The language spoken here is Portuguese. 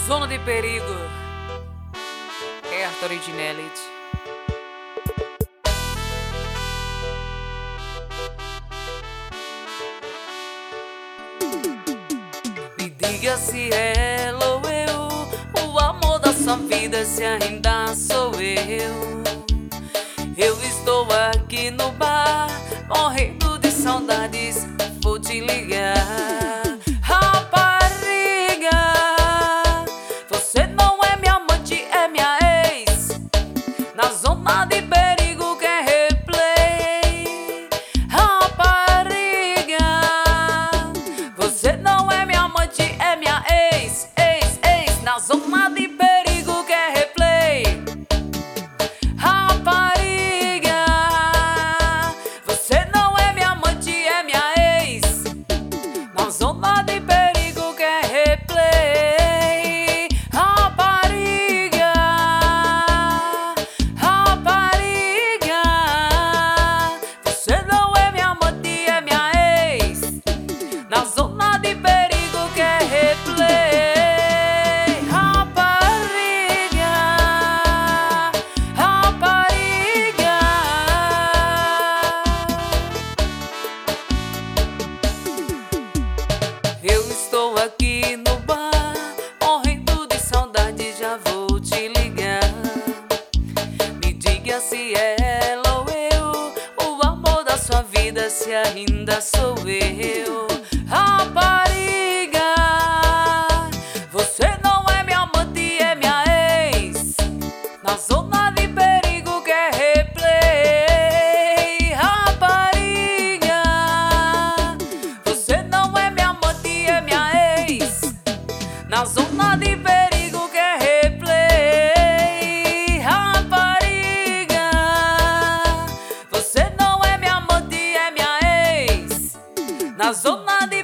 Zona de Perigo, Herta Originality. Me diga se ela ou eu, o amor da sua vida, se ainda sou eu. Eu estou aqui no bar, morrendo de saudades, vou te ligar. Rapariga, você não é minha amante, é minha ex. Na zona de perigo quer replay. Rapariga, você não é minha amante, é minha ex. Ex. Na zona de perigo quer replay. Rapariga, você não é minha amante, é minha ex. Na zona de perigo quer replay. Rapariga, rapariga, você não é minha amante, é minha ex. Na zona de perigo quer replay. Rapariga, rapariga. Eu estou aqui no bar, morrendo de saudade, já vou te ligar. Me diga se é ela ou eu, o amor da sua vida, se ainda sou eu. Rapariga, você não é minha amante, é minha ex. Na zona de perigo quer replay. Rapariga, você não é minha amante, é minha ex. Na zona de perigo quer replay. Rapariga, você não é minha amante, é minha ex. Na zona de